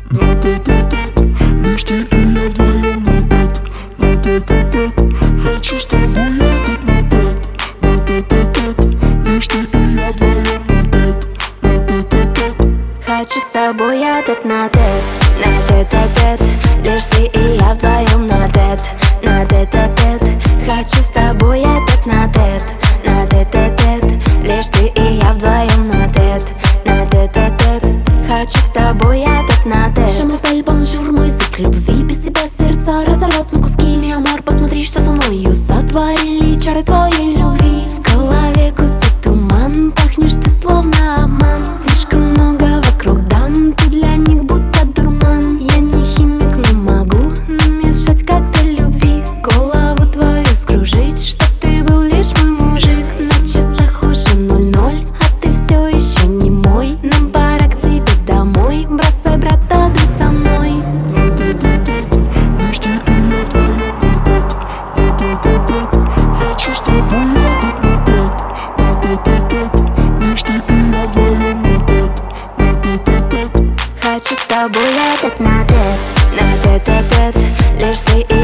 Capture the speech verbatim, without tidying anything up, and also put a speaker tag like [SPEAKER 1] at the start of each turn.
[SPEAKER 1] На тет-а-тет, лишь ты и я вдвоем на тет. На тет-а-тет, хочу с тобой этот на тет. На тет-а-тет, лишь ты и я вдвоем на тет. На тет-а-тет,
[SPEAKER 2] хочу с тобой этот на тет. На тет-а-тет, лишь ты и я вдвоем на тет. На тет-а-тет, хочу с тобой этот на тет. На тет-а-тет, лишь ты и я вдвоем на тет. На тет-а-тет, хочу с тобой этот на тет.
[SPEAKER 3] Шамапель, бонжур, мой язык любви. Без тебя сердце разорвет на куски. Mi amor, посмотри, что со мною сотворили чары твоей любви. В голове густой туман, пахнешь ты словно обман. Слишком много вокруг дам, ты для них будто дурман. Я не химик, но могу намешать коктейль любви. Голову твою скружить, чтоб ты был лишь мой мужик. На часах уже ноль-ноль, а ты все еще не мой. Нам пора к тебе домой, бросай, брата, ты со мной.
[SPEAKER 1] на тет-а-тет, лишь ты и я вдвоем на тет. На тет-а-тет, хочу с тобой этот на тет. На тет-а-тет, лишь ты и я вдвоем на тет. На тет-а-тет,
[SPEAKER 2] хочу с тобой этот на тет. На тет-а-тет, лишь ты и